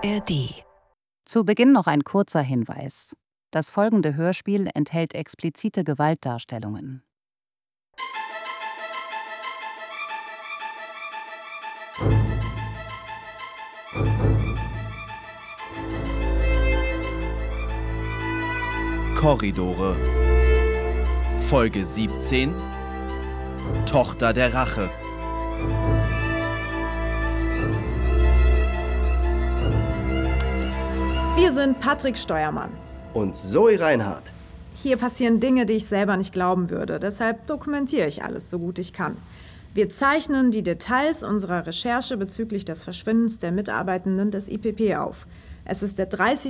ARD. Zu Beginn noch ein kurzer Hinweis. Das folgende Hörspiel enthält explizite Gewaltdarstellungen. Korridore. Folge 17. Tochter der Rache. Wir sind Patrick Steuermann. Und Zoe Reinhardt. Hier passieren Dinge, die ich selber nicht glauben würde. Deshalb dokumentiere ich alles, so gut ich kann. Wir zeichnen die Details unserer Recherche bezüglich des Verschwindens der Mitarbeitenden des IPP auf. Es ist der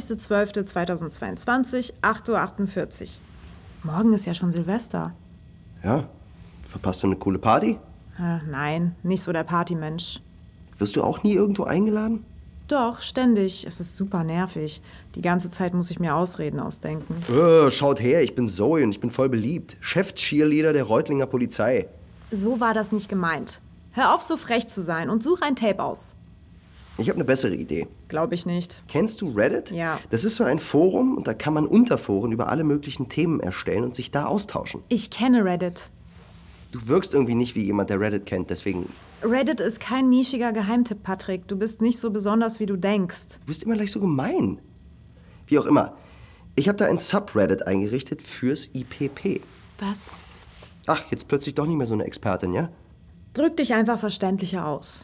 30.12.2022, 8:48 Uhr. Morgen ist ja schon Silvester. Ja, verpasst du eine coole Party? Nein, nicht so der Partymensch. Wirst du auch nie irgendwo eingeladen? Doch, ständig. Es ist super nervig. Die ganze Zeit muss ich mir Ausreden ausdenken. Schaut her, ich bin Zoe und ich bin voll beliebt. Chef-Cheerleader der Reutlinger Polizei. So war das nicht gemeint. Hör auf, so frech zu sein und such ein Tape aus. Ich habe eine bessere Idee. Glaube ich nicht. Kennst du Reddit? Ja. Das ist so ein Forum und da kann man Unterforen über alle möglichen Themen erstellen und sich da austauschen. Ich kenne Reddit. Du wirkst irgendwie nicht wie jemand, der Reddit kennt, deswegen... Reddit ist kein nischiger Geheimtipp, Patrick. Du bist nicht so besonders, wie du denkst. Du bist immer gleich so gemein. Wie auch immer. Ich habe da ein Subreddit eingerichtet fürs IPP. Was? Ach, jetzt plötzlich doch nicht mehr so eine Expertin, ja? Drück dich einfach verständlicher aus.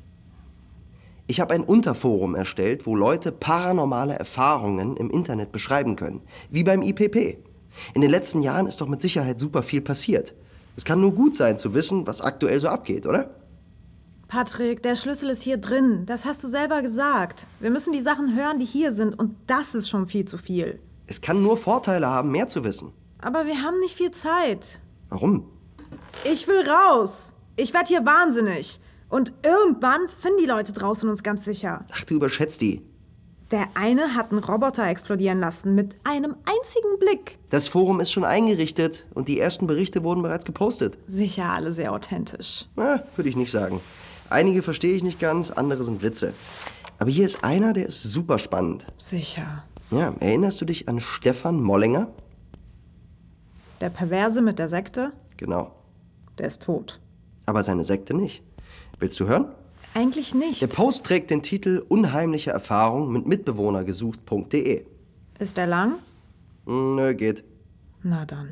Ich habe ein Unterforum erstellt, wo Leute paranormale Erfahrungen im Internet beschreiben können. Wie beim IPP. In den letzten Jahren ist doch mit Sicherheit super viel passiert. Es kann nur gut sein zu wissen, was aktuell so abgeht, oder? Patrick, der Schlüssel ist hier drin. Das hast du selber gesagt. Wir müssen die Sachen hören, die hier sind. Und das ist schon viel zu viel. Es kann nur Vorteile haben, mehr zu wissen. Aber wir haben nicht viel Zeit. Warum? Ich will raus. Ich werd hier wahnsinnig. Und irgendwann finden die Leute draußen uns ganz sicher. Ach, du überschätzt die. Der eine hat einen Roboter explodieren lassen mit einem einzigen Blick. Das Forum ist schon eingerichtet und die ersten Berichte wurden bereits gepostet. Sicher alle sehr authentisch. Würde ich nicht sagen. Einige verstehe ich nicht ganz, andere sind Witze. Aber hier ist einer, der ist super spannend. Sicher. Ja, erinnerst du dich an Stefan Mollinger? Der Perverse mit der Sekte? Genau. Der ist tot. Aber seine Sekte nicht. Willst du hören? Eigentlich nicht. Der Post trägt den Titel Unheimliche Erfahrung mit Mitbewohner gesucht.de. Ist der lang? Nö, geht. Na dann.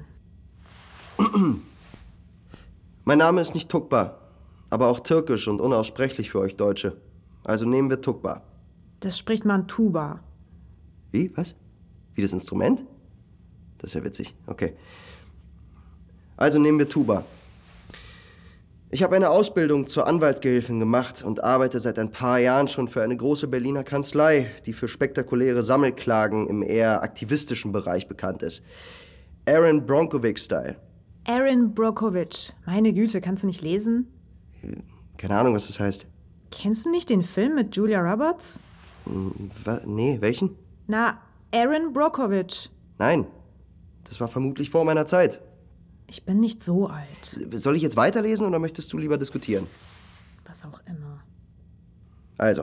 Mein Name ist nicht Tukba, aber auch türkisch und unaussprechlich für euch Deutsche. Also nehmen wir Tukba. Das spricht man Tuba. Wie? Was? Wie das Instrument? Das ist ja witzig. Okay. Also nehmen wir Tuba. Ich habe eine Ausbildung zur Anwaltsgehilfin gemacht und arbeite seit ein paar Jahren schon für eine große Berliner Kanzlei, die für spektakuläre Sammelklagen im eher aktivistischen Bereich bekannt ist. Aaron Brockovich-Style. Aaron Brockovich. Meine Güte, kannst du nicht lesen? Keine Ahnung, was das heißt. Kennst du nicht den Film mit Julia Roberts? Nee, welchen? Na, Aaron Brockovich. Nein, das war vermutlich vor meiner Zeit. Ich bin nicht so alt. Soll ich jetzt weiterlesen oder möchtest du lieber diskutieren? Was auch immer. Also.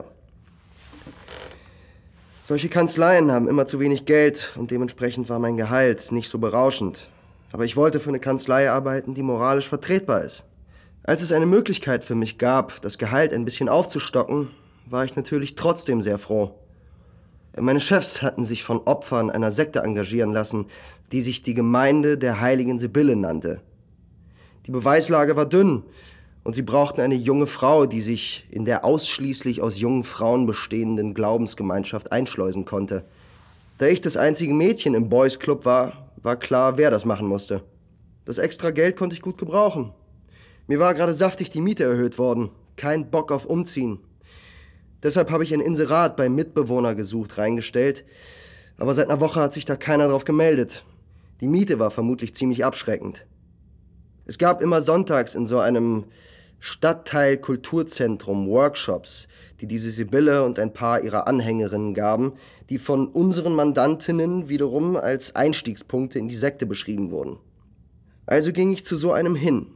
Solche Kanzleien haben immer zu wenig Geld und dementsprechend war mein Gehalt nicht so berauschend. Aber ich wollte für eine Kanzlei arbeiten, die moralisch vertretbar ist. Als es eine Möglichkeit für mich gab, das Gehalt ein bisschen aufzustocken, war ich natürlich trotzdem sehr froh. Meine Chefs hatten sich von Opfern einer Sekte engagieren lassen, die sich die Gemeinde der heiligen Sibylle nannte. Die Beweislage war dünn und sie brauchten eine junge Frau, die sich in der ausschließlich aus jungen Frauen bestehenden Glaubensgemeinschaft einschleusen konnte. Da ich das einzige Mädchen im Boys Club war, war klar, wer das machen musste. Das extra Geld konnte ich gut gebrauchen. Mir war gerade saftig die Miete erhöht worden. Kein Bock auf Umziehen. Deshalb habe ich ein Inserat bei Mitbewohner gesucht reingestellt. Aber seit einer Woche hat sich da keiner drauf gemeldet. Die Miete war vermutlich ziemlich abschreckend. Es gab immer sonntags in so einem Stadtteil-Kulturzentrum Workshops, die diese Sibylle und ein paar ihrer Anhängerinnen gaben, die von unseren Mandantinnen wiederum als Einstiegspunkte in die Sekte beschrieben wurden. Also ging ich zu so einem hin.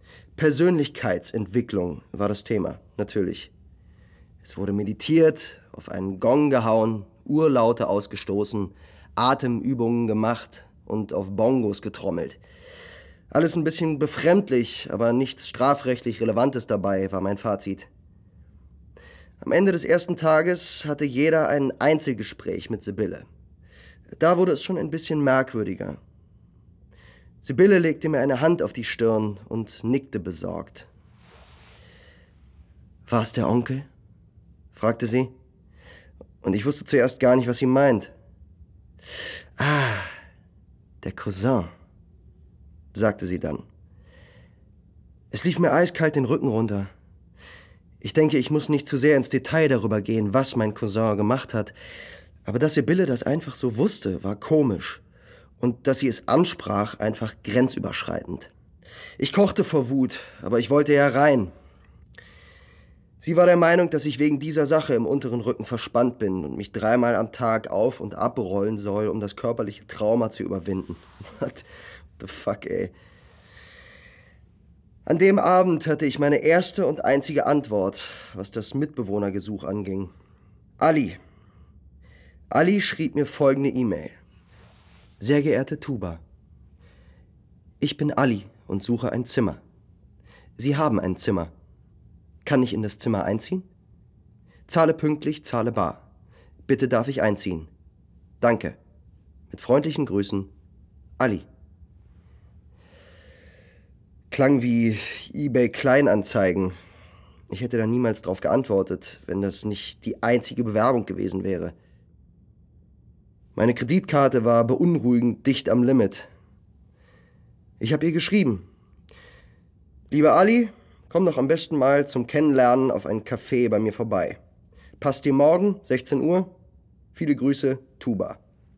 Persönlichkeitsentwicklung war das Thema, natürlich. Es wurde meditiert auf einen Gong gehauen, Urlaute ausgestoßen, Atemübungen gemacht und auf Bongos getrommelt. Alles ein bisschen befremdlich, aber nichts strafrechtlich Relevantes dabei, war mein Fazit. Am Ende des ersten Tages hatte jeder ein Einzelgespräch mit Sibylle. Da wurde es schon ein bisschen merkwürdiger. Sibylle legte mir eine Hand auf die Stirn und nickte besorgt. »War es der Onkel?« fragte sie. Und ich wusste zuerst gar nicht, was sie meint. »Ah, der Cousin«, sagte sie dann. Es lief mir eiskalt den Rücken runter. Ich denke, ich muss nicht zu sehr ins Detail darüber gehen, was mein Cousin gemacht hat. Aber dass Sibylle das einfach so wusste, war komisch. Und dass sie es ansprach, einfach grenzüberschreitend. Ich kochte vor Wut, aber ich wollte ja rein. Sie war der Meinung, dass ich wegen dieser Sache im unteren Rücken verspannt bin und mich 3-mal am Tag auf- und abrollen soll, um das körperliche Trauma zu überwinden. What the fuck, ey. An dem Abend hatte ich meine erste und einzige Antwort, was das Mitbewohnergesuch anging. Ali. Ali schrieb mir folgende E-Mail. Sehr geehrte Tuba, ich bin Ali und suche ein Zimmer. Sie haben ein Zimmer. Kann ich in das Zimmer einziehen? Zahle pünktlich, zahle bar. Bitte darf ich einziehen. Danke. Mit freundlichen Grüßen, Ali. Klang wie eBay Kleinanzeigen. Ich hätte da niemals drauf geantwortet, wenn das nicht die einzige Bewerbung gewesen wäre. Meine Kreditkarte war beunruhigend dicht am Limit. Ich habe ihr geschrieben. Lieber Ali, komm doch am besten mal zum Kennenlernen auf ein Café bei mir vorbei. Passt dir morgen, 16 Uhr? Viele Grüße, Tuba.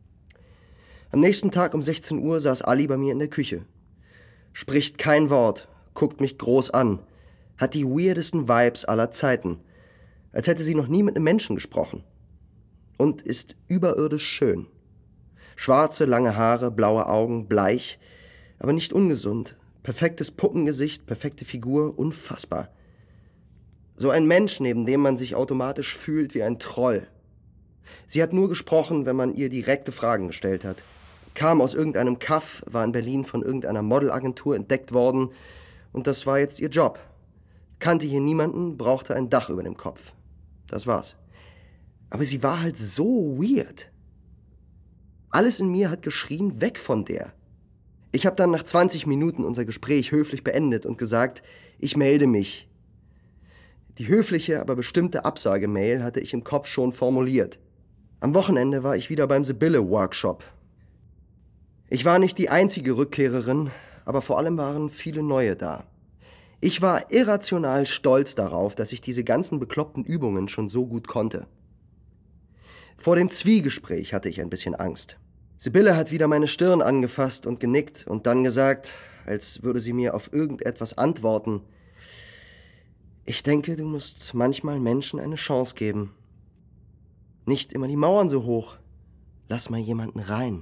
Am nächsten Tag um 16 Uhr saß Ali bei mir in der Küche. Spricht kein Wort, guckt mich groß an, hat die weirdesten Vibes aller Zeiten, als hätte sie noch nie mit einem Menschen gesprochen. Und ist überirdisch schön. Schwarze, lange Haare, blaue Augen, bleich, aber nicht ungesund. Perfektes Puppengesicht, perfekte Figur, unfassbar. So ein Mensch, neben dem man sich automatisch fühlt wie ein Troll. Sie hat nur gesprochen, wenn man ihr direkte Fragen gestellt hat. Kam aus irgendeinem Kaff, war in Berlin von irgendeiner Modelagentur entdeckt worden und das war jetzt ihr Job. Kannte hier niemanden, brauchte ein Dach über dem Kopf. Das war's. Aber sie war halt so weird. Alles in mir hat geschrien, weg von der. Ich habe dann nach 20 Minuten unser Gespräch höflich beendet und gesagt, ich melde mich. Die höfliche, aber bestimmte Absagemail hatte ich im Kopf schon formuliert. Am Wochenende war ich wieder beim Sibylle-Workshop. Ich war nicht die einzige Rückkehrerin, aber vor allem waren viele neue da. Ich war irrational stolz darauf, dass ich diese ganzen bekloppten Übungen schon so gut konnte. Vor dem Zwiegespräch hatte ich ein bisschen Angst. Sibylle hat wieder meine Stirn angefasst und genickt und dann gesagt, als würde sie mir auf irgendetwas antworten, ich denke, du musst manchmal Menschen eine Chance geben. Nicht immer die Mauern so hoch. Lass mal jemanden rein.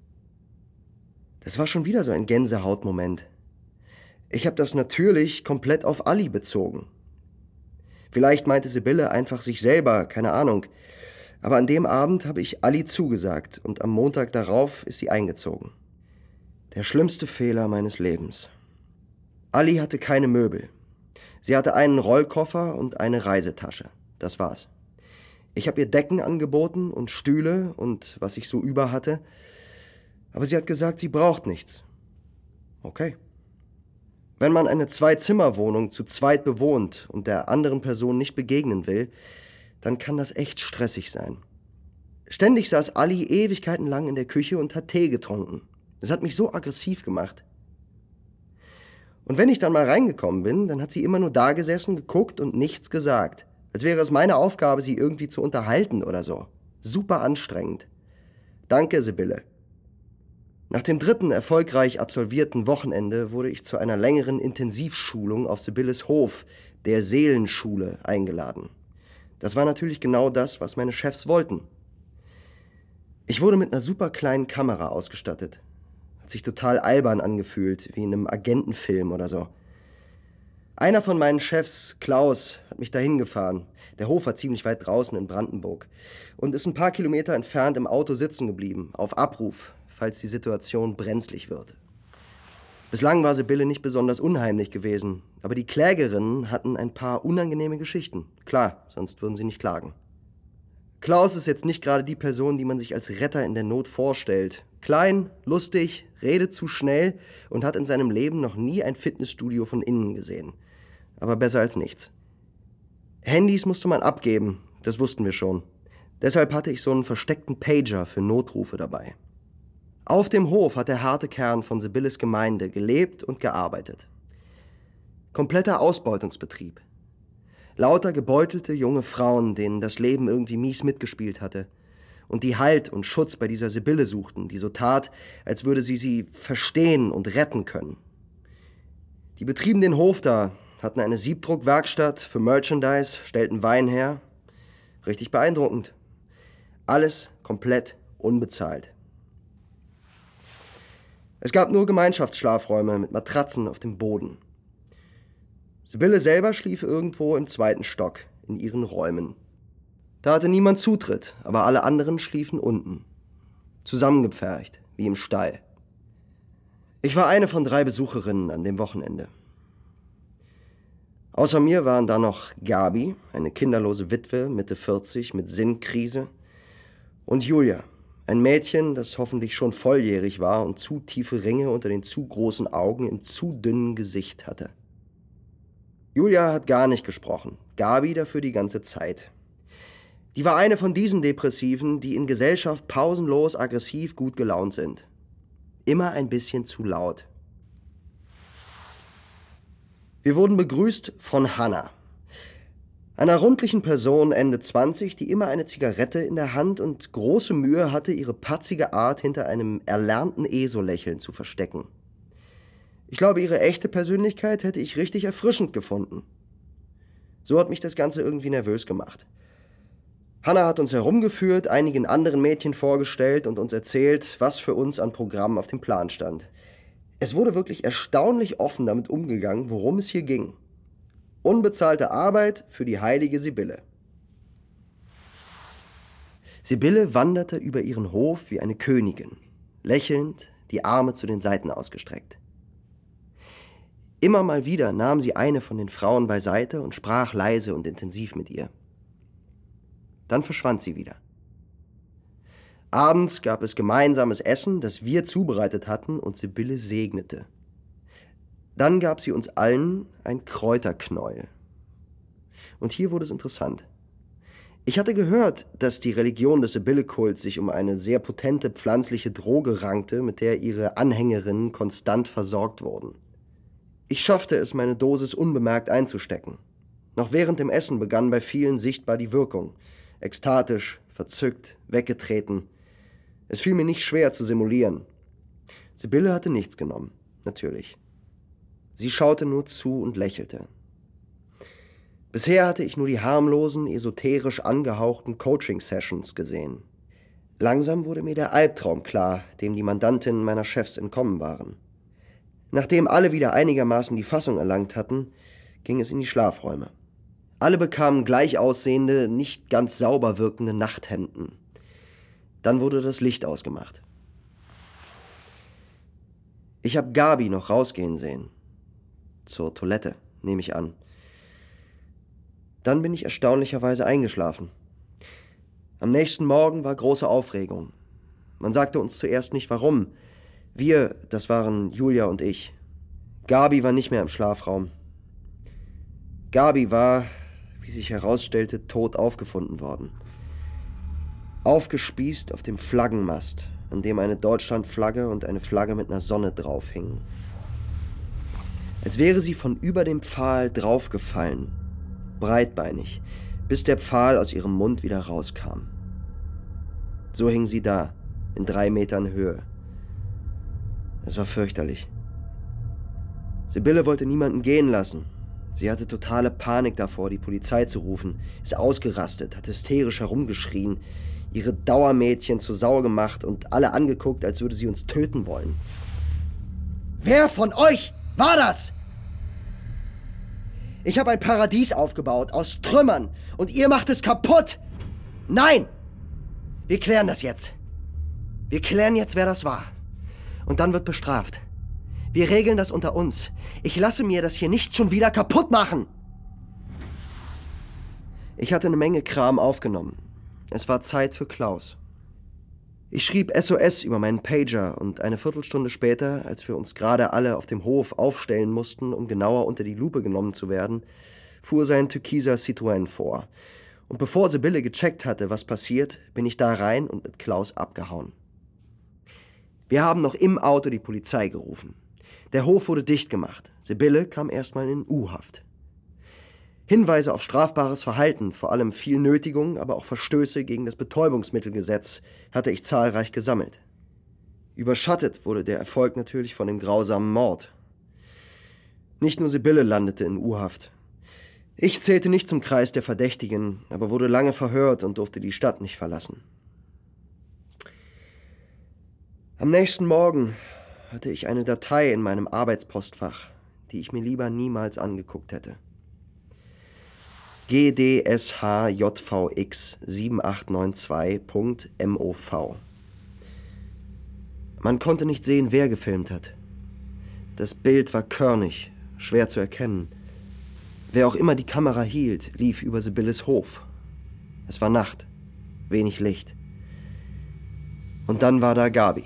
Das war schon wieder so ein Gänsehautmoment. Ich habe das natürlich komplett auf Ali bezogen. Vielleicht meinte Sibylle einfach sich selber, keine Ahnung. Aber an dem Abend habe ich Ali zugesagt und am Montag darauf ist sie eingezogen. Der schlimmste Fehler meines Lebens. Ali hatte keine Möbel. Sie hatte einen Rollkoffer und eine Reisetasche. Das war's. Ich habe ihr Decken angeboten und Stühle und was ich so über hatte. Aber sie hat gesagt, sie braucht nichts. Okay. Wenn man eine 2-Zimmer-Wohnung zu zweit bewohnt und der anderen Person nicht begegnen will, dann kann das echt stressig sein. Ständig saß Ali Ewigkeiten lang in der Küche und hat Tee getrunken. Das hat mich so aggressiv gemacht. Und wenn ich dann mal reingekommen bin, dann hat sie immer nur da gesessen, geguckt und nichts gesagt. Als wäre es meine Aufgabe, sie irgendwie zu unterhalten oder so. Super anstrengend. Danke, Sibylle. Nach dem 3. erfolgreich absolvierten Wochenende wurde ich zu einer längeren Intensivschulung auf Sibylles Hof, der Seelenschule, eingeladen. Das war natürlich genau das, was meine Chefs wollten. Ich wurde mit einer super kleinen Kamera ausgestattet. Hat sich total albern angefühlt, wie in einem Agentenfilm oder so. Einer von meinen Chefs, Klaus, hat mich dahin gefahren. Der Hof war ziemlich weit draußen in Brandenburg. Und ist ein paar Kilometer entfernt im Auto sitzen geblieben, auf Abruf, falls die Situation brenzlig wird. Bislang war Sibylle nicht besonders unheimlich gewesen, aber die Klägerinnen hatten ein paar unangenehme Geschichten. Klar, sonst würden sie nicht klagen. Klaus ist jetzt nicht gerade die Person, die man sich als Retter in der Not vorstellt. Klein, lustig, redet zu schnell und hat in seinem Leben noch nie ein Fitnessstudio von innen gesehen. Aber besser als nichts. Handys musste man abgeben, das wussten wir schon. Deshalb hatte ich so einen versteckten Pager für Notrufe dabei. Auf dem Hof hat der harte Kern von Sibylles Gemeinde gelebt und gearbeitet. Kompletter Ausbeutungsbetrieb. Lauter gebeutelte junge Frauen, denen das Leben irgendwie mies mitgespielt hatte. Und die Halt und Schutz bei dieser Sibylle suchten, die so tat, als würde sie verstehen und retten können. Die betrieben den Hof da, hatten eine Siebdruckwerkstatt für Merchandise, stellten Wein her. Richtig beeindruckend. Alles komplett unbezahlt. Es gab nur Gemeinschaftsschlafräume mit Matratzen auf dem Boden. Sibylle selber schlief irgendwo im 2. Stock, in ihren Räumen. Da hatte niemand Zutritt, aber alle anderen schliefen unten. Zusammengepfercht, wie im Stall. Ich war eine von 3 Besucherinnen an dem Wochenende. Außer mir waren da noch Gabi, eine kinderlose Witwe, Mitte 40, mit Sinnkrise, und Julia, ein Mädchen, das hoffentlich schon volljährig war und zu tiefe Ringe unter den zu großen Augen im zu dünnen Gesicht hatte. Julia hat gar nicht gesprochen, Gabi dafür die ganze Zeit. Die war eine von diesen Depressiven, die in Gesellschaft pausenlos aggressiv gut gelaunt sind. Immer ein bisschen zu laut. Wir wurden begrüßt von Hannah, einer rundlichen Person Ende 20, die immer eine Zigarette in der Hand und große Mühe hatte, ihre patzige Art hinter einem erlernten ESO-Lächeln zu verstecken. Ich glaube, ihre echte Persönlichkeit hätte ich richtig erfrischend gefunden. So hat mich das Ganze irgendwie nervös gemacht. Hannah hat uns herumgeführt, einigen anderen Mädchen vorgestellt und uns erzählt, was für uns an Programm auf dem Plan stand. Es wurde wirklich erstaunlich offen damit umgegangen, worum es hier ging. Unbezahlte Arbeit für die heilige Sibylle. Sibylle wanderte über ihren Hof wie eine Königin, lächelnd, die Arme zu den Seiten ausgestreckt. Immer mal wieder nahm sie eine von den Frauen beiseite und sprach leise und intensiv mit ihr. Dann verschwand sie wieder. Abends gab es gemeinsames Essen, das wir zubereitet hatten und Sibylle segnete. Dann gab sie uns allen ein Kräuterknäuel. Und hier wurde es interessant. Ich hatte gehört, dass die Religion des Sibylle-Kults sich um eine sehr potente pflanzliche Droge rankte, mit der ihre Anhängerinnen konstant versorgt wurden. Ich schaffte es, meine Dosis unbemerkt einzustecken. Noch während dem Essen begann bei vielen sichtbar die Wirkung. Ekstatisch, verzückt, weggetreten. Es fiel mir nicht schwer zu simulieren. Sibylle hatte nichts genommen, natürlich. Sie schaute nur zu und lächelte. Bisher hatte ich nur die harmlosen, esoterisch angehauchten Coaching-Sessions gesehen. Langsam wurde mir der Albtraum klar, dem die Mandantinnen meiner Chefs entkommen waren. Nachdem alle wieder einigermaßen die Fassung erlangt hatten, ging es in die Schlafräume. Alle bekamen gleich aussehende, nicht ganz sauber wirkende Nachthemden. Dann wurde das Licht ausgemacht. Ich habe Gabi noch rausgehen sehen. Zur Toilette, nehme ich an. Dann bin ich erstaunlicherweise eingeschlafen. Am nächsten Morgen war große Aufregung. Man sagte uns zuerst nicht warum. Wir, das waren Julia und ich. Gabi war nicht mehr im Schlafraum. Gabi war, wie sich herausstellte, tot aufgefunden worden. Aufgespießt auf dem Flaggenmast, an dem eine Deutschlandflagge und eine Flagge mit einer Sonne drauf hingen. Als wäre sie von über dem Pfahl draufgefallen, breitbeinig, bis der Pfahl aus ihrem Mund wieder rauskam. So hing sie da, in 3 Metern Höhe. Es war fürchterlich. Sibylle wollte niemanden gehen lassen. Sie hatte totale Panik davor, die Polizei zu rufen, ist ausgerastet, hat hysterisch herumgeschrien, ihre Dauermädchen zur Sau gemacht und alle angeguckt, als würde sie uns töten wollen. Wer von euch war das? Ich habe ein Paradies aufgebaut aus Trümmern und ihr macht es kaputt. Nein! Wir klären das jetzt. Wir klären jetzt, wer das war. Und dann wird bestraft. Wir regeln das unter uns. Ich lasse mir das hier nicht schon wieder kaputt machen. Ich hatte eine Menge Kram aufgenommen. Es war Zeit für Klaus. Ich schrieb SOS über meinen Pager und eine Viertelstunde später, als wir uns gerade alle auf dem Hof aufstellen mussten, um genauer unter die Lupe genommen zu werden, fuhr sein türkiser Citroën vor. Und bevor Sibylle gecheckt hatte, was passiert, bin ich da rein und mit Klaus abgehauen. Wir haben noch im Auto die Polizei gerufen. Der Hof wurde dicht gemacht. Sibylle kam erstmal in U-Haft. Hinweise auf strafbares Verhalten, vor allem viel Nötigung, aber auch Verstöße gegen das Betäubungsmittelgesetz, hatte ich zahlreich gesammelt. Überschattet wurde der Erfolg natürlich von dem grausamen Mord. Nicht nur Sibylle landete in U-Haft. Ich zählte nicht zum Kreis der Verdächtigen, aber wurde lange verhört und durfte die Stadt nicht verlassen. Am nächsten Morgen hatte ich eine Datei in meinem Arbeitspostfach, die ich mir lieber niemals angeguckt hätte. GDSHJVX 7892.MOV. Man konnte nicht sehen, wer gefilmt hat. Das Bild war körnig, schwer zu erkennen. Wer auch immer die Kamera hielt, lief über Sibylles Hof. Es war Nacht, wenig Licht. Und dann war da Gabi.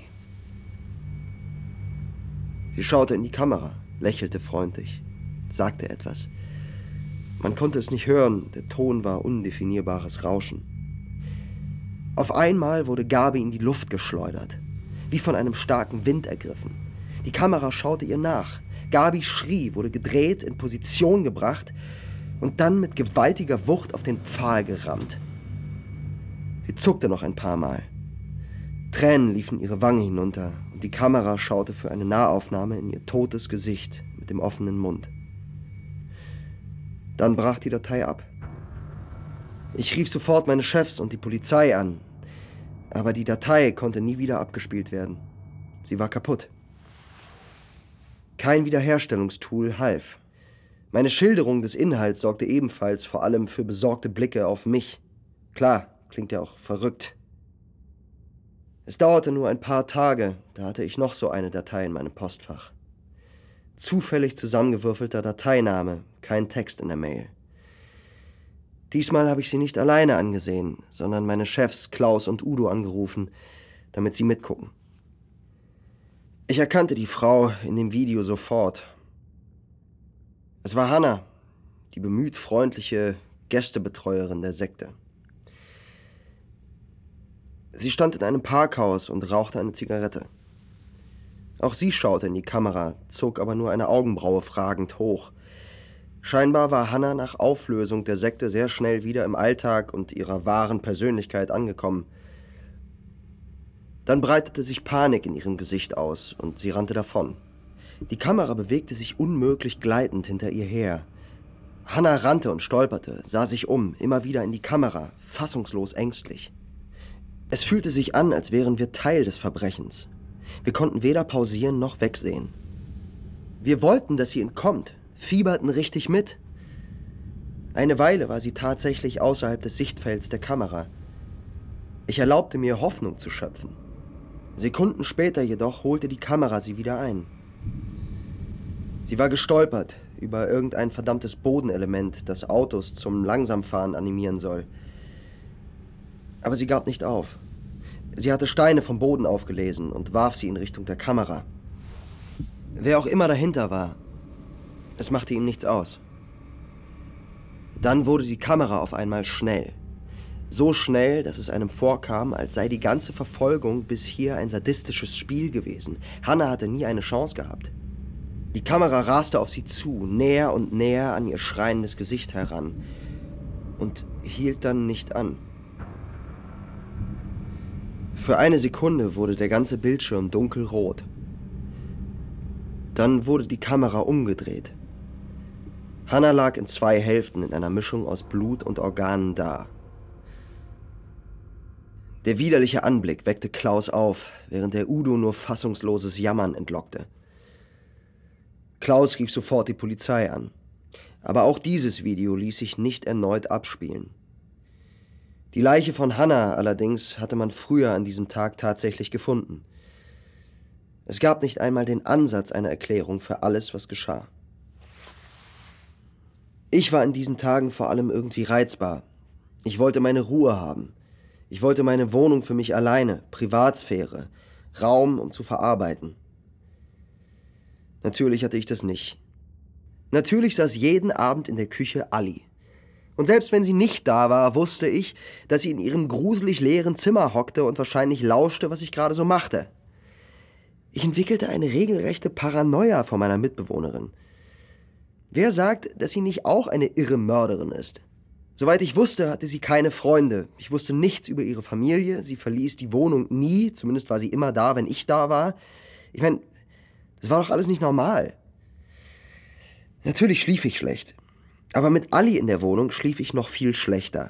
Sie schaute in die Kamera, lächelte freundlich, sagte etwas. Man konnte es nicht hören, der Ton war undefinierbares Rauschen. Auf einmal wurde Gabi in die Luft geschleudert, wie von einem starken Wind ergriffen. Die Kamera schaute ihr nach. Gabi schrie, wurde gedreht, in Position gebracht und dann mit gewaltiger Wucht auf den Pfahl gerammt. Sie zuckte noch ein paar Mal. Tränen liefen ihre Wange hinunter und die Kamera schaute für eine Nahaufnahme in ihr totes Gesicht mit dem offenen Mund. Dann brach die Datei ab. Ich rief sofort meine Chefs und die Polizei an, aber die Datei konnte nie wieder abgespielt werden. Sie war kaputt. Kein Wiederherstellungstool half. Meine Schilderung des Inhalts sorgte ebenfalls vor allem für besorgte Blicke auf mich. Klar, klingt ja auch verrückt. Es dauerte nur ein paar Tage, da hatte ich noch so eine Datei in meinem Postfach. Zufällig zusammengewürfelter Dateiname, kein Text in der Mail. Diesmal habe ich sie nicht alleine angesehen, sondern meine Chefs Klaus und Udo angerufen, damit sie mitgucken. Ich erkannte die Frau in dem Video sofort. Es war Hanna, die bemüht freundliche Gästebetreuerin der Sekte. Sie stand in einem Parkhaus und rauchte eine Zigarette. Auch sie schaute in die Kamera, zog aber nur eine Augenbraue fragend hoch. Scheinbar war Hanna nach Auflösung der Sekte sehr schnell wieder im Alltag und ihrer wahren Persönlichkeit angekommen. Dann breitete sich Panik in ihrem Gesicht aus und sie rannte davon. Die Kamera bewegte sich unmöglich gleitend hinter ihr her. Hanna rannte und stolperte, sah sich um, immer wieder in die Kamera, fassungslos ängstlich. Es fühlte sich an, als wären wir Teil des Verbrechens. Wir konnten weder pausieren noch wegsehen. Wir wollten, dass sie entkommt, fieberten richtig mit. Eine Weile war sie tatsächlich außerhalb des Sichtfelds der Kamera. Ich erlaubte mir, Hoffnung zu schöpfen. Sekunden später jedoch holte die Kamera sie wieder ein. Sie war gestolpert über irgendein verdammtes Bodenelement, das Autos zum Langsamfahren animieren soll. Aber sie gab nicht auf. Sie hatte Steine vom Boden aufgelesen und warf sie in Richtung der Kamera. Wer auch immer dahinter war, es machte ihm nichts aus. Dann wurde die Kamera auf einmal schnell. So schnell, dass es einem vorkam, als sei die ganze Verfolgung bis hier ein sadistisches Spiel gewesen. Hanna hatte nie eine Chance gehabt. Die Kamera raste auf sie zu, näher und näher an ihr schreiendes Gesicht heran und hielt dann nicht an. Für eine Sekunde wurde der ganze Bildschirm dunkelrot. Dann wurde die Kamera umgedreht. Hanna lag in 2 Hälften in einer Mischung aus Blut und Organen da. Der widerliche Anblick weckte Klaus auf, während der Udo nur fassungsloses Jammern entlockte. Klaus rief sofort die Polizei an. Aber auch dieses Video ließ sich nicht erneut abspielen. Die Leiche von Hannah allerdings hatte man früher an diesem Tag tatsächlich gefunden. Es gab nicht einmal den Ansatz einer Erklärung für alles, was geschah. Ich war in diesen Tagen vor allem irgendwie reizbar. Ich wollte meine Ruhe haben. Ich wollte meine Wohnung für mich alleine, Privatsphäre, Raum, um zu verarbeiten. Natürlich hatte ich das nicht. Natürlich saß jeden Abend in der Küche Ali. Und selbst wenn sie nicht da war, wusste ich, dass sie in ihrem gruselig leeren Zimmer hockte und wahrscheinlich lauschte, was ich gerade so machte. Ich entwickelte eine regelrechte Paranoia vor meiner Mitbewohnerin. Wer sagt, dass sie nicht auch eine irre Mörderin ist? Soweit ich wusste, hatte sie keine Freunde. Ich wusste nichts über ihre Familie. Sie verließ die Wohnung nie. Zumindest war sie immer da, wenn ich da war. Ich meine, das war doch alles nicht normal. Natürlich schlief ich schlecht. Aber mit Ali in der Wohnung schlief ich noch viel schlechter.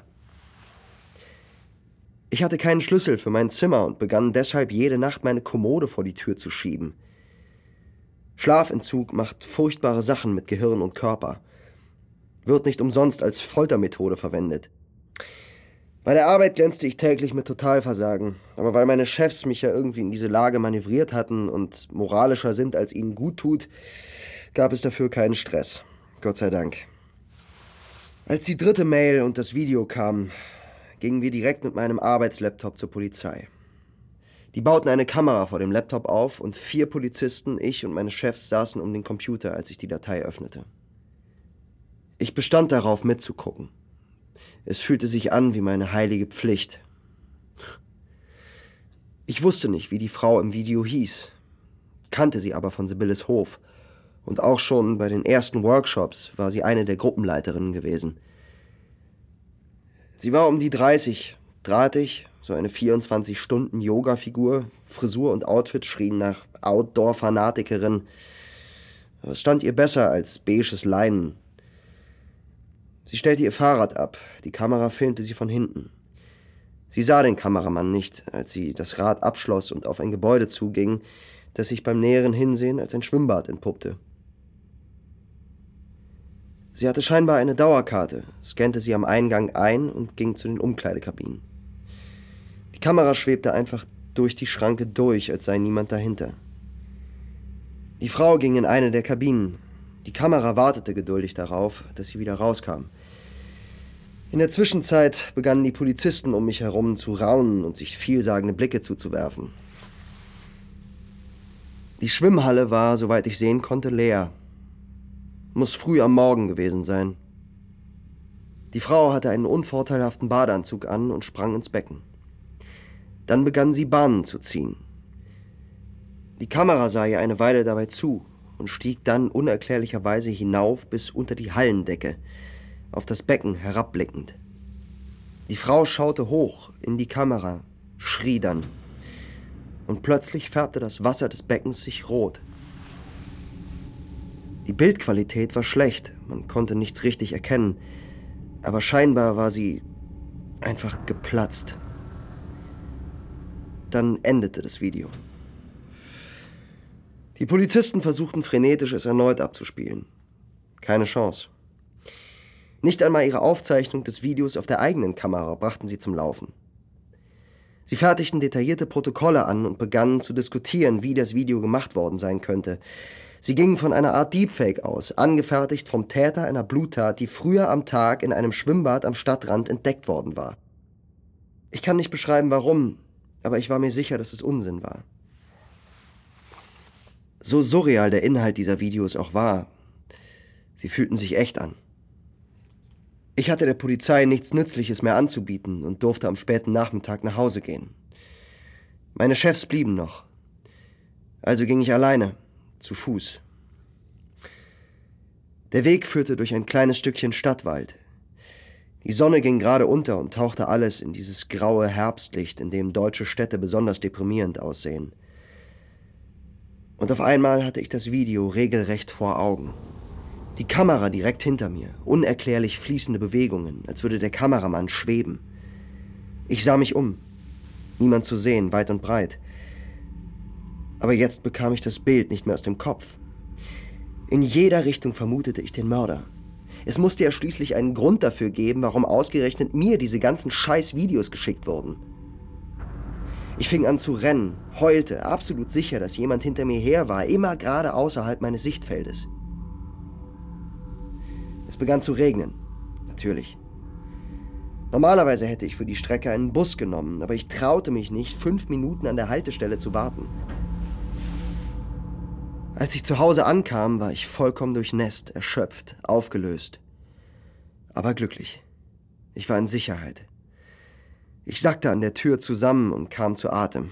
Ich hatte keinen Schlüssel für mein Zimmer und begann deshalb jede Nacht meine Kommode vor die Tür zu schieben. Schlafentzug macht furchtbare Sachen mit Gehirn und Körper. Wird nicht umsonst als Foltermethode verwendet. Bei der Arbeit glänzte ich täglich mit Totalversagen. Aber weil meine Chefs mich ja irgendwie in diese Lage manövriert hatten und moralischer sind, als ihnen gut tut, gab es dafür keinen Stress. Gott sei Dank. Als die 3. Mail und das Video kamen, gingen wir direkt mit meinem Arbeitslaptop zur Polizei. Die bauten eine Kamera vor dem Laptop auf und 4 Polizisten, ich und meine Chefs saßen um den Computer, als ich die Datei öffnete. Ich bestand darauf, mitzugucken. Es fühlte sich an wie meine heilige Pflicht. Ich wusste nicht, wie die Frau im Video hieß, kannte sie aber von Sibylles Hof. Und auch schon bei den ersten Workshops war sie eine der Gruppenleiterinnen gewesen. Sie war um die 30, drahtig, so eine 24-Stunden-Yoga-Figur, Frisur und Outfit schrien nach Outdoor-Fanatikerin. Aber es stand ihr besser als beiges Leinen. Sie stellte ihr Fahrrad ab, die Kamera filmte sie von hinten. Sie sah den Kameramann nicht, als sie das Rad abschloss und auf ein Gebäude zuging, das sich beim näheren Hinsehen als ein Schwimmbad entpuppte. Sie hatte scheinbar eine Dauerkarte, scannte sie am Eingang ein und ging zu den Umkleidekabinen. Die Kamera schwebte einfach durch die Schranke durch, als sei niemand dahinter. Die Frau ging in eine der Kabinen. Die Kamera wartete geduldig darauf, dass sie wieder rauskam. In der Zwischenzeit begannen die Polizisten um mich herum zu raunen und sich vielsagende Blicke zuzuwerfen. Die Schwimmhalle war, soweit ich sehen konnte, leer. Muss früh am Morgen gewesen sein. Die Frau hatte einen unvorteilhaften Badeanzug an und sprang ins Becken. Dann begann sie Bahnen zu ziehen. Die Kamera sah ihr eine Weile dabei zu und stieg dann unerklärlicherweise hinauf bis unter die Hallendecke, auf das Becken herabblickend. Die Frau schaute hoch in die Kamera, schrie dann. Und plötzlich färbte das Wasser des Beckens sich rot. Die Bildqualität war schlecht, man konnte nichts richtig erkennen, aber scheinbar war sie einfach geplatzt. Dann endete das Video. Die Polizisten versuchten frenetisch, es erneut abzuspielen. Keine Chance. Nicht einmal ihre Aufzeichnung des Videos auf der eigenen Kamera brachten sie zum Laufen. Sie fertigten detaillierte Protokolle an und begannen zu diskutieren, wie das Video gemacht worden sein könnte. Sie gingen von einer Art Deepfake aus, angefertigt vom Täter einer Bluttat, die früher am Tag in einem Schwimmbad am Stadtrand entdeckt worden war. Ich kann nicht beschreiben, warum, aber ich war mir sicher, dass es Unsinn war. So surreal der Inhalt dieser Videos auch war, sie fühlten sich echt an. Ich hatte der Polizei nichts Nützliches mehr anzubieten und durfte am späten Nachmittag nach Hause gehen. Meine Chefs blieben noch. Also ging ich alleine, zu Fuß. Der Weg führte durch ein kleines Stückchen Stadtwald. Die Sonne ging gerade unter und tauchte alles in dieses graue Herbstlicht, in dem deutsche Städte besonders deprimierend aussehen. Und auf einmal hatte ich das Video regelrecht vor Augen. Die Kamera direkt hinter mir, unerklärlich fließende Bewegungen, als würde der Kameramann schweben. Ich sah mich um. Niemand zu sehen, weit und breit. Aber jetzt bekam ich das Bild nicht mehr aus dem Kopf. In jeder Richtung vermutete ich den Mörder. Es musste ja schließlich einen Grund dafür geben, warum ausgerechnet mir diese ganzen Scheiß-Videos geschickt wurden. Ich fing an zu rennen, heulte, absolut sicher, dass jemand hinter mir her war, immer gerade außerhalb meines Sichtfeldes. Es begann zu regnen, natürlich. Normalerweise hätte ich für die Strecke einen Bus genommen, aber ich traute mich nicht, 5 Minuten an der Haltestelle zu warten. Als ich zu Hause ankam, war ich vollkommen durchnässt, erschöpft, aufgelöst. Aber glücklich. Ich war in Sicherheit. Ich sackte an der Tür zusammen und kam zu Atem.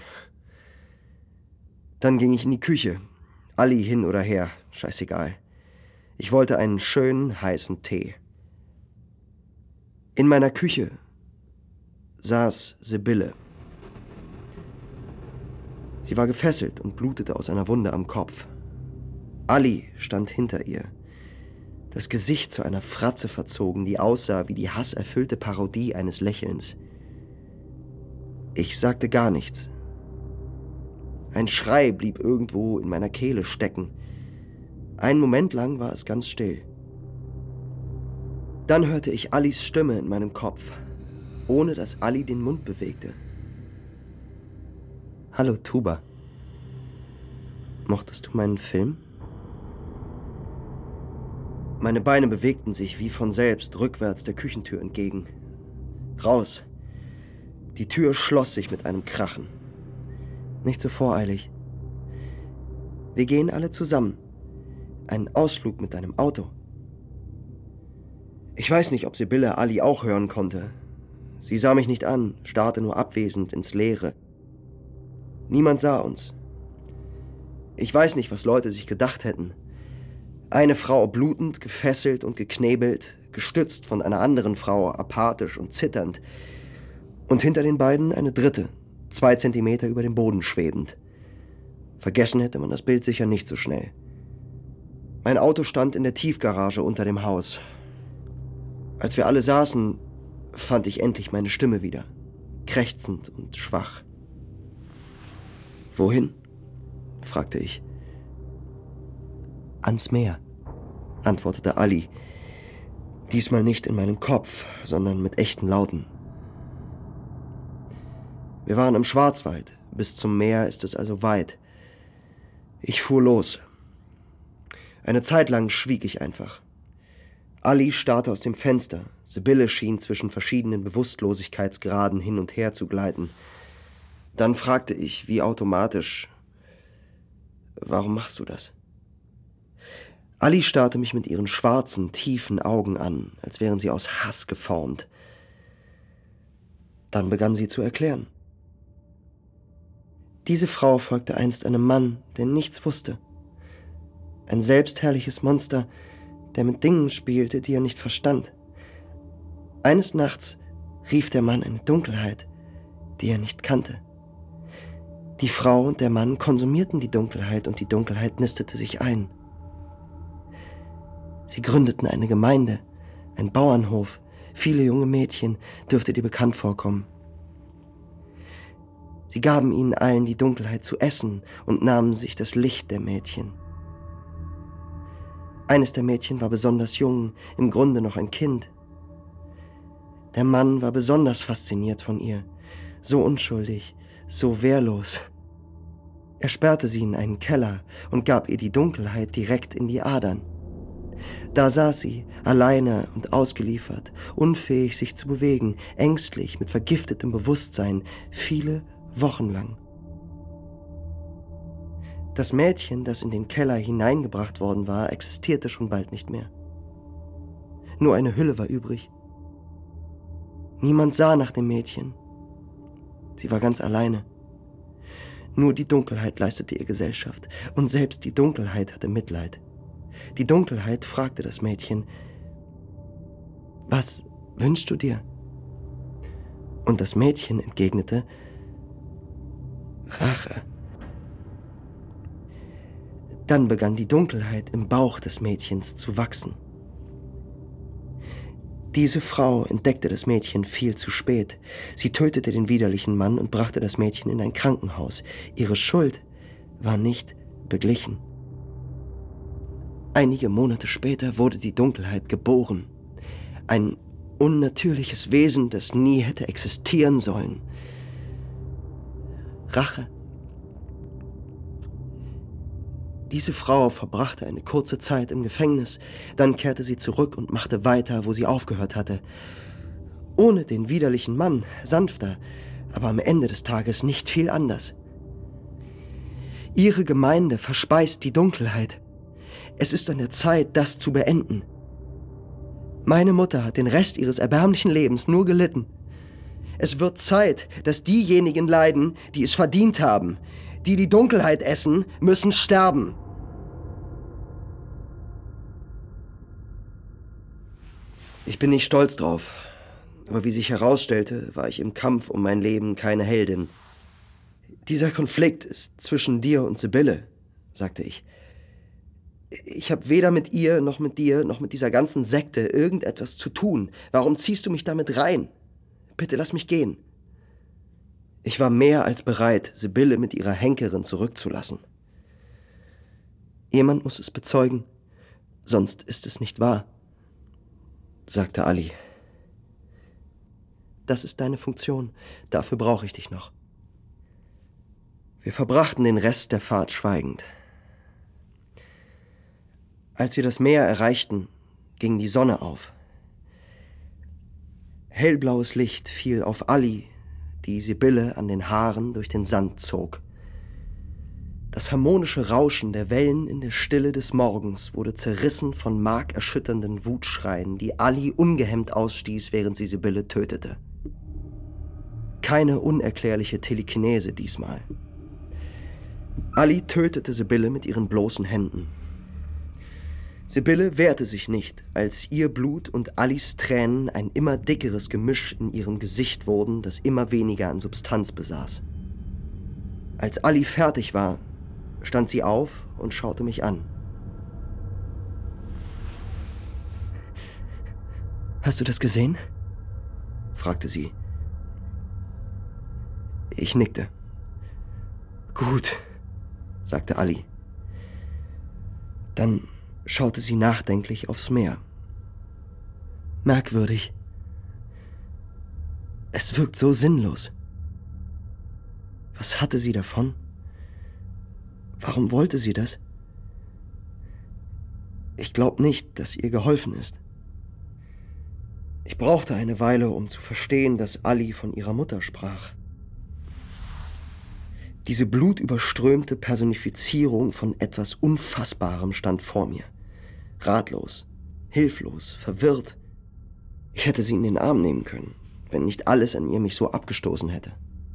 Dann ging ich in die Küche. Ali hin oder her, scheißegal. Ich wollte einen schönen, heißen Tee. In meiner Küche saß Sibylle. Sie war gefesselt und blutete aus einer Wunde am Kopf. Ali stand hinter ihr, das Gesicht zu einer Fratze verzogen, die aussah wie die hasserfüllte Parodie eines Lächelns. Ich sagte gar nichts. Ein Schrei blieb irgendwo in meiner Kehle stecken. Einen Moment lang war es ganz still. Dann hörte ich Alis Stimme in meinem Kopf, ohne dass Ali den Mund bewegte. »Hallo, Tuba. Mochtest du meinen Film?« Meine Beine bewegten sich wie von selbst rückwärts der Küchentür entgegen. Raus. Die Tür schloss sich mit einem Krachen. Nicht so voreilig. Wir gehen alle zusammen. Einen Ausflug mit deinem Auto. Ich weiß nicht, ob Sibylle Ali auch hören konnte. Sie sah mich nicht an, starrte nur abwesend ins Leere. Niemand sah uns. Ich weiß nicht, was Leute sich gedacht hätten. Eine Frau blutend, gefesselt und geknebelt, gestützt von einer anderen Frau, apathisch und zitternd. Und hinter den beiden eine dritte, 2 Zentimeter über dem Boden schwebend. Vergessen hätte man das Bild sicher nicht so schnell. Mein Auto stand in der Tiefgarage unter dem Haus. Als wir alle saßen, fand ich endlich meine Stimme wieder, krächzend und schwach. »Wohin?« fragte ich. »Ans Meer«, antwortete Ali. Diesmal nicht in meinem Kopf, sondern mit echten Lauten. Wir waren im Schwarzwald. Bis zum Meer ist es also weit. Ich fuhr los. Eine Zeit lang schwieg ich einfach. Ali starrte aus dem Fenster. Sibylle schien zwischen verschiedenen Bewusstlosigkeitsgraden hin und her zu gleiten. Dann fragte ich, wie automatisch: »Warum machst du das?« Ali starrte mich mit ihren schwarzen, tiefen Augen an, als wären sie aus Hass geformt. Dann begann sie zu erklären. Diese Frau folgte einst einem Mann, der nichts wusste. Ein selbstherrliches Monster, der mit Dingen spielte, die er nicht verstand. Eines Nachts rief der Mann eine Dunkelheit, die er nicht kannte. Die Frau und der Mann konsumierten die Dunkelheit und die Dunkelheit nistete sich ein. Sie gründeten eine Gemeinde, einen Bauernhof, viele junge Mädchen, dürfte dir bekannt vorkommen. Sie gaben ihnen allen die Dunkelheit zu essen und nahmen sich das Licht der Mädchen. Eines der Mädchen war besonders jung, im Grunde noch ein Kind. Der Mann war besonders fasziniert von ihr, so unschuldig, so wehrlos. Er sperrte sie in einen Keller und gab ihr die Dunkelheit direkt in die Adern. Da saß sie, alleine und ausgeliefert, unfähig sich zu bewegen, ängstlich, mit vergiftetem Bewusstsein, viele Wochen lang. Das Mädchen, das in den Keller hineingebracht worden war, existierte schon bald nicht mehr. Nur eine Hülle war übrig. Niemand sah nach dem Mädchen. Sie war ganz alleine. Nur die Dunkelheit leistete ihr Gesellschaft, und selbst die Dunkelheit hatte Mitleid. Die Dunkelheit fragte das Mädchen: »Was wünschst du dir?« Und das Mädchen entgegnete: »Rache.« Dann begann die Dunkelheit im Bauch des Mädchens zu wachsen. Diese Frau entdeckte das Mädchen viel zu spät. Sie tötete den widerlichen Mann und brachte das Mädchen in ein Krankenhaus. Ihre Schuld war nicht beglichen. Einige Monate später wurde die Dunkelheit geboren. Ein unnatürliches Wesen, das nie hätte existieren sollen. Rache. Diese Frau verbrachte eine kurze Zeit im Gefängnis, dann kehrte sie zurück und machte weiter, wo sie aufgehört hatte. Ohne den widerlichen Mann, sanfter, aber am Ende des Tages nicht viel anders. Ihre Gemeinde verspeist die Dunkelheit. Es ist an der Zeit, das zu beenden. Meine Mutter hat den Rest ihres erbärmlichen Lebens nur gelitten. Es wird Zeit, dass diejenigen leiden, die es verdient haben. Die die Dunkelheit essen, müssen sterben. Ich bin nicht stolz drauf. Aber wie sich herausstellte, war ich im Kampf um mein Leben keine Heldin. Dieser Konflikt ist zwischen dir und Sibylle, sagte ich. Ich habe weder mit ihr, noch mit dir, noch mit dieser ganzen Sekte irgendetwas zu tun. Warum ziehst du mich damit rein? Bitte lass mich gehen. Ich war mehr als bereit, Sibylle mit ihrer Henkerin zurückzulassen. Jemand muss es bezeugen, sonst ist es nicht wahr, sagte Ali. Das ist deine Funktion, dafür brauche ich dich noch. Wir verbrachten den Rest der Fahrt schweigend. Als wir das Meer erreichten, ging die Sonne auf. Hellblaues Licht fiel auf Ali, die Sibylle an den Haaren durch den Sand zog. Das harmonische Rauschen der Wellen in der Stille des Morgens wurde zerrissen von markerschütternden Wutschreien, die Ali ungehemmt ausstieß, während sie Sibylle tötete. Keine unerklärliche Telekinese diesmal. Ali tötete Sibylle mit ihren bloßen Händen. Sibylle wehrte sich nicht, als ihr Blut und Alis Tränen ein immer dickeres Gemisch in ihrem Gesicht wurden, das immer weniger an Substanz besaß. Als Ali fertig war, stand sie auf und schaute mich an. »Hast du das gesehen?« fragte sie. Ich nickte. »Gut«, sagte Ali. Dann schaute sie nachdenklich aufs Meer. Merkwürdig. Es wirkt so sinnlos. Was hatte sie davon? Warum wollte sie das? Ich glaube nicht, dass ihr geholfen ist. Ich brauchte eine Weile, um zu verstehen, dass Ali von ihrer Mutter sprach. Diese blutüberströmte Personifizierung von etwas Unfassbarem stand vor mir. Ratlos, hilflos, verwirrt. Ich hätte sie in den Arm nehmen können, wenn nicht alles an ihr mich so abgestoßen hätte.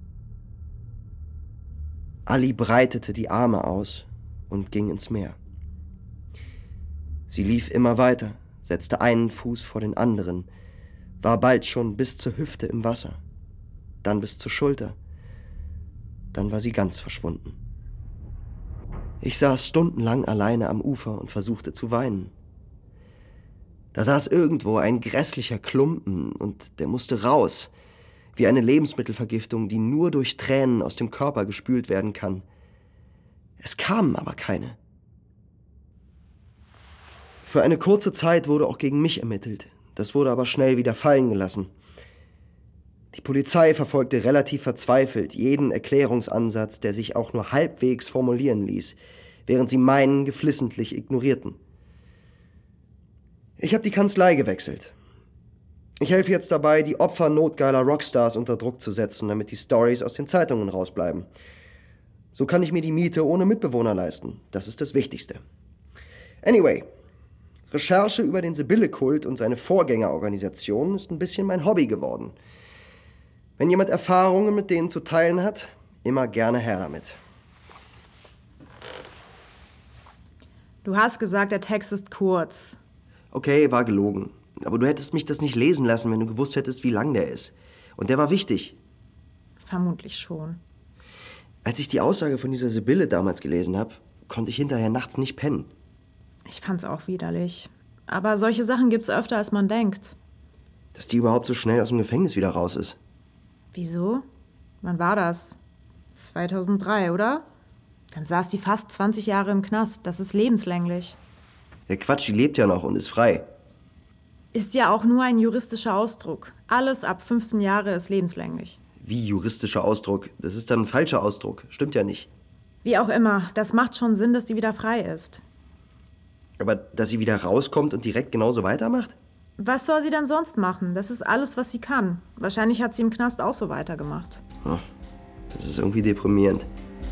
Ali breitete die Arme aus und ging ins Meer. Sie lief immer weiter, setzte einen Fuß vor den anderen, war bald schon bis zur Hüfte im Wasser, dann bis zur Schulter. Dann war sie ganz verschwunden. Ich saß stundenlang alleine am Ufer und versuchte zu weinen. Da saß irgendwo ein grässlicher Klumpen und der musste raus, wie eine Lebensmittelvergiftung, die nur durch Tränen aus dem Körper gespült werden kann. Es kamen aber keine. Für eine kurze Zeit wurde auch gegen mich ermittelt. Das wurde aber schnell wieder fallen gelassen. Die Polizei verfolgte relativ verzweifelt jeden Erklärungsansatz, der sich auch nur halbwegs formulieren ließ, während sie meinen geflissentlich ignorierten. Ich habe die Kanzlei gewechselt. Ich helfe jetzt dabei, die Opfer notgeiler Rockstars unter Druck zu setzen, damit die Stories aus den Zeitungen rausbleiben. So kann ich mir die Miete ohne Mitbewohner leisten. Das ist das Wichtigste. Anyway, Recherche über den Sibylle-Kult und seine Vorgängerorganisation ist ein bisschen mein Hobby geworden. Wenn jemand Erfahrungen mit denen zu teilen hat, immer gerne her damit. Du hast gesagt, der Text ist kurz. Okay, war gelogen. Aber du hättest mich das nicht lesen lassen, wenn du gewusst hättest, wie lang der ist. Und der war wichtig. Vermutlich schon. Als ich die Aussage von dieser Sibylle damals gelesen habe, konnte ich hinterher nachts nicht pennen. Ich fand's auch widerlich. Aber solche Sachen gibt's öfter, als man denkt. Dass die überhaupt so schnell aus dem Gefängnis wieder raus ist. Wieso? Wann war das? 2003, oder? Dann saß die fast 20 Jahre im Knast. Das ist lebenslänglich. Der Quatsch, die lebt ja noch und ist frei. Ist ja auch nur ein juristischer Ausdruck. Alles ab 15 Jahre ist lebenslänglich. Wie juristischer Ausdruck? Das ist dann ein falscher Ausdruck. Stimmt ja nicht. Wie auch immer, das macht schon Sinn, dass die wieder frei ist. Aber dass sie wieder rauskommt und direkt genauso weitermacht? Was soll sie denn sonst machen? Das ist alles, was sie kann. Wahrscheinlich hat sie im Knast auch so weitergemacht. Oh, das ist irgendwie deprimierend.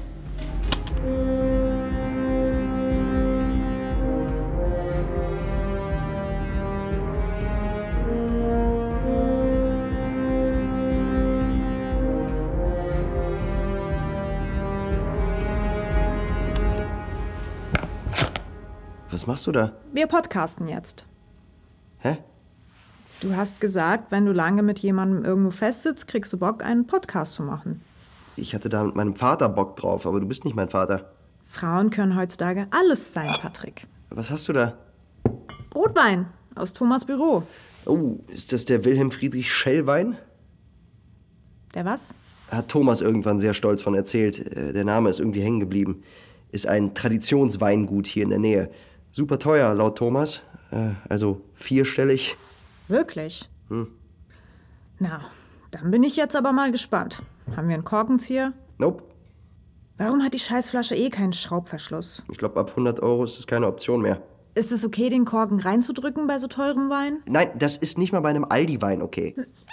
Was machst du da? Wir podcasten jetzt. Hä? Du hast gesagt, wenn du lange mit jemandem irgendwo festsitzt, kriegst du Bock, einen Podcast zu machen. Ich hatte da mit meinem Vater Bock drauf, aber du bist nicht mein Vater. Frauen können heutzutage alles sein, Patrick. Was hast du da? Rotwein aus Thomas Büro. Oh, ist das der Wilhelm Friedrich Schell-Wein? Der was? Hat Thomas irgendwann sehr stolz von erzählt. Der Name ist irgendwie hängen geblieben. Ist ein Traditionsweingut hier in der Nähe. Super teuer, laut Thomas. Also 4-stellig. Wirklich? Na, dann bin ich jetzt aber mal gespannt. Haben wir einen Korkenzieher? Nope. Warum hat die Scheißflasche keinen Schraubverschluss? Ich glaube, ab 100 € ist das keine Option mehr. Ist es okay, den Korken reinzudrücken bei so teurem Wein? Nein, das ist nicht mal bei einem Aldi-Wein okay.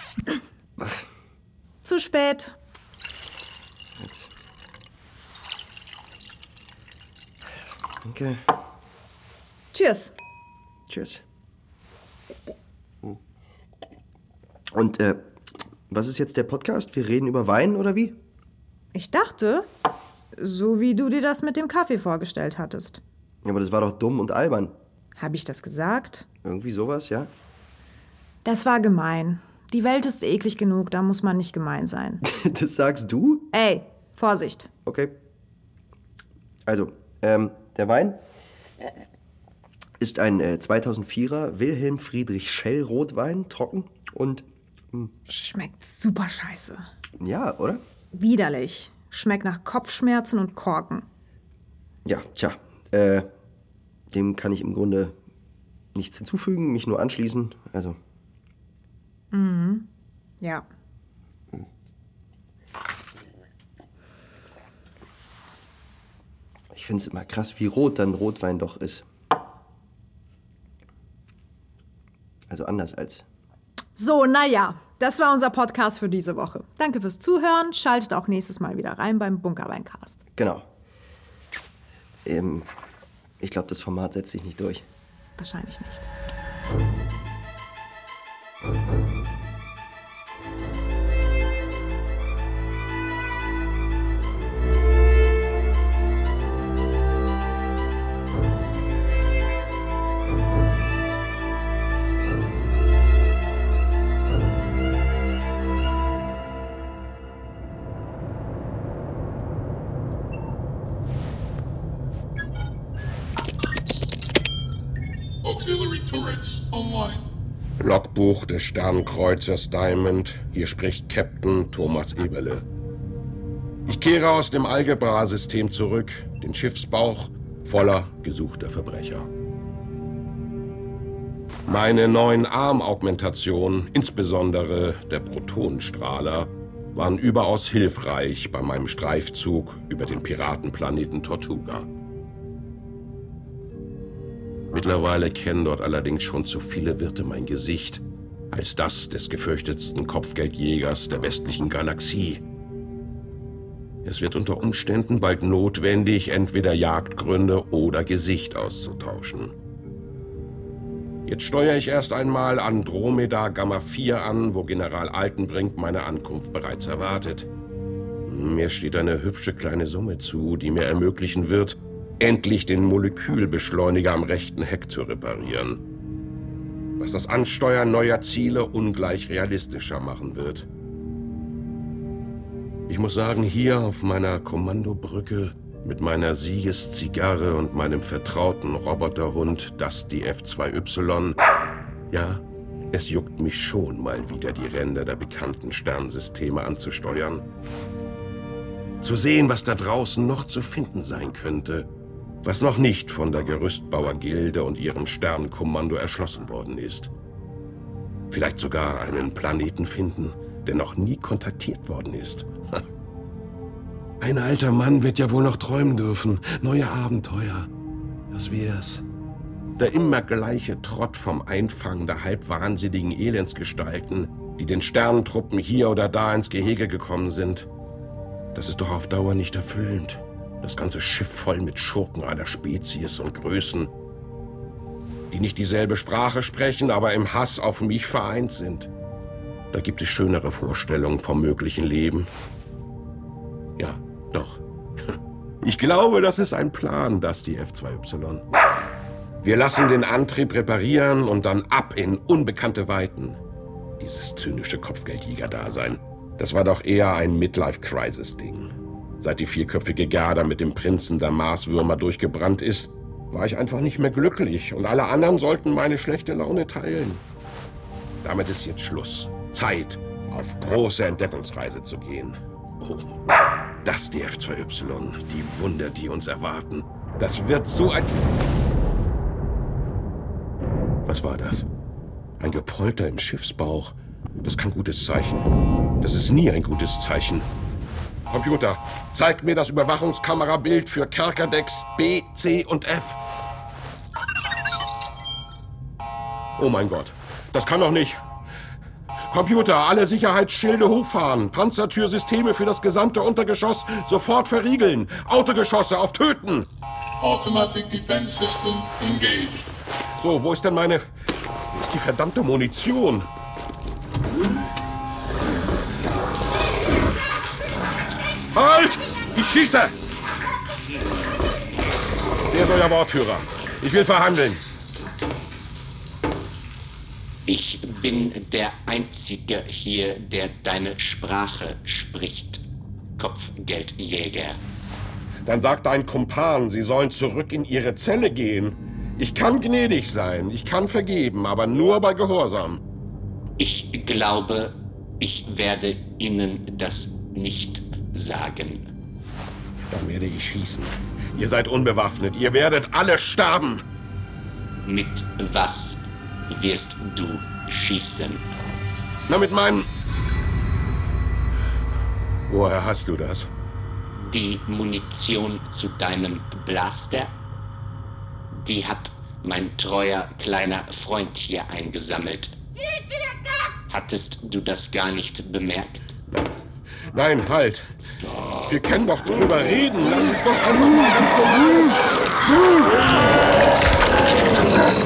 Zu spät. Jetzt. Okay. Cheers. Cheers. Und, was ist jetzt der Podcast? Wir reden über Wein oder wie? Ich dachte, so wie du dir das mit dem Kaffee vorgestellt hattest. Ja, aber das war doch dumm und albern. Habe ich das gesagt? Irgendwie sowas, ja? Das war gemein. Die Welt ist eklig genug, da muss man nicht gemein sein. Das sagst du? Ey, Vorsicht. Okay. Also, der Wein ist ein 2004er Wilhelm Friedrich Schell Rotwein, trocken und... Schmeckt super scheiße. Ja, oder? Widerlich. Schmeckt nach Kopfschmerzen und Korken. Ja, tja, dem kann ich im Grunde nichts hinzufügen, mich nur anschließen, also... Ja. Ich find's immer krass, wie rot dann Rotwein doch ist. Also anders als... So, naja, das war unser Podcast für diese Woche. Danke fürs Zuhören. Schaltet auch nächstes Mal wieder rein beim Bunkerweincast. Genau. Ich glaube, das Format setzt sich nicht durch. Wahrscheinlich nicht. Auxiliary turrets online. Logbuch des Sternenkreuzers Diamond. Hier spricht Captain Thomas Eberle. Ich kehre aus dem Algebra-System zurück, den Schiffsbauch voller gesuchter Verbrecher. Meine neuen Armaugmentationen, insbesondere der Protonenstrahler, waren überaus hilfreich bei meinem Streifzug über den Piratenplaneten Tortuga. Mittlerweile kennen dort allerdings schon zu viele Wirte mein Gesicht als das des gefürchtetsten Kopfgeldjägers der westlichen Galaxie. Es wird unter Umständen bald notwendig, entweder Jagdgründe oder Gesicht auszutauschen. Jetzt steuere ich erst einmal Andromeda Gamma 4 an, wo General Altenbrink meine Ankunft bereits erwartet. Mir steht eine hübsche kleine Summe zu, die mir ermöglichen wird, endlich den Molekülbeschleuniger am rechten Heck zu reparieren, was das Ansteuern neuer Ziele ungleich realistischer machen wird. Ich muss sagen, hier auf meiner Kommandobrücke mit meiner Siegeszigarre und meinem vertrauten Roboterhund Dusty F2Y, ja, es juckt mich schon mal wieder die Ränder der bekannten Sternensysteme anzusteuern. Zu sehen, was da draußen noch zu finden sein könnte, was noch nicht von der Gerüstbauergilde und ihrem Sternenkommando erschlossen worden ist. Vielleicht sogar einen Planeten finden, der noch nie kontaktiert worden ist. Ein alter Mann wird ja wohl noch träumen dürfen. Neue Abenteuer. Das wär's. Der immer gleiche Trott vom Einfangen der halbwahnsinnigen Elendsgestalten, die den Sternentruppen hier oder da ins Gehege gekommen sind. Das ist doch auf Dauer nicht erfüllend. Das ganze Schiff voll mit Schurken aller Spezies und Größen, die nicht dieselbe Sprache sprechen, aber im Hass auf mich vereint sind. Da gibt es schönere Vorstellungen vom möglichen Leben. Ja, doch. Ich glaube, das ist ein Plan, das die F2Y. Wir lassen den Antrieb reparieren und dann ab in unbekannte Weiten. Dieses zynische Kopfgeldjäger-Dasein, das war doch eher ein Midlife-Crisis-Ding. Seit die vierköpfige Gerda mit dem Prinzen der Marswürmer durchgebrannt ist, war ich einfach nicht mehr glücklich und alle anderen sollten meine schlechte Laune teilen. Damit ist jetzt Schluss. Zeit, auf große Entdeckungsreise zu gehen. Oh, das die F2Y, die Wunder, die uns erwarten. Das wird so ein... Was war das? Ein Gepolter im Schiffsbauch. Das ist kein gutes Zeichen. Das ist nie ein gutes Zeichen. Computer, zeig mir das Überwachungskamerabild für Kerkerdecks B, C und F. Oh mein Gott, das kann doch nicht. Computer, alle Sicherheitsschilde hochfahren. Panzertürsysteme für das gesamte Untergeschoss sofort verriegeln. Autogeschosse auf Töten. Automatic Defense System engaged. So, wo ist denn meine... Wo ist die verdammte Munition? Halt! Ich schieße! Der ist euer Wortführer. Ich will verhandeln. Ich bin der Einzige hier, der deine Sprache spricht, Kopfgeldjäger. Dann sagt dein Kumpan, sie sollen zurück in ihre Zelle gehen. Ich kann gnädig sein, ich kann vergeben, aber nur bei Gehorsam. Ich glaube, ich werde Ihnen das nicht sagen. Dann werde ich schießen. Ihr seid unbewaffnet, ihr werdet alle sterben. Mit was wirst du schießen? Na, mit meinem... Woher hast du das? Die Munition zu deinem Blaster? Die hat mein treuer kleiner Freund hier eingesammelt. Hattest du das gar nicht bemerkt? Nein, halt. Wir können doch drüber reden. Lass uns doch einfach mal ganz normal...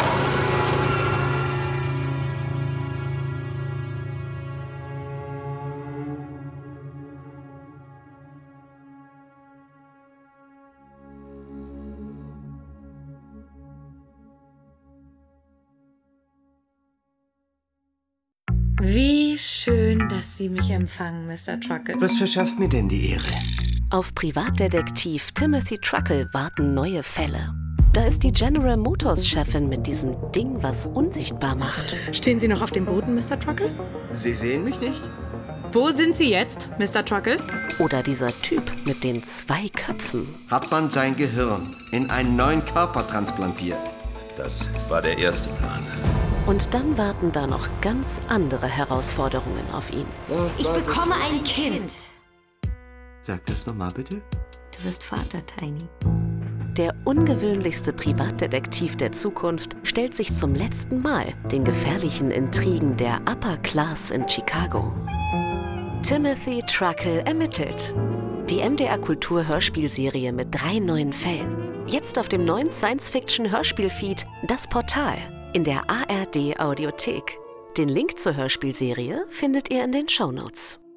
Wie schön, dass Sie mich empfangen, Mr. Truckle. Was verschafft mir denn die Ehre? Auf Privatdetektiv Timothy Truckle warten neue Fälle. Da ist die General Motors-Chefin mit diesem Ding, was unsichtbar macht. Stehen Sie noch auf dem Boden, Mr. Truckle? Sie sehen mich nicht? Wo sind Sie jetzt, Mr. Truckle? Oder dieser Typ mit den 2 Köpfen. Hat man sein Gehirn in einen neuen Körper transplantiert? Das war der erste Plan. Und dann warten da noch ganz andere Herausforderungen auf ihn. Ich bekomme ein Kind. Sag das nochmal bitte. Du wirst Vater, Tiny. Der ungewöhnlichste Privatdetektiv der Zukunft stellt sich zum letzten Mal den gefährlichen Intrigen der Upper Class in Chicago. Timothy Truckle ermittelt. Die MDR-Kultur-Hörspielserie mit 3 neuen Fällen. Jetzt auf dem neuen Science-Fiction-Hörspielfeed Das Portal in der ARD-Audiothek. Den Link zur Hörspielserie findet ihr in den Shownotes.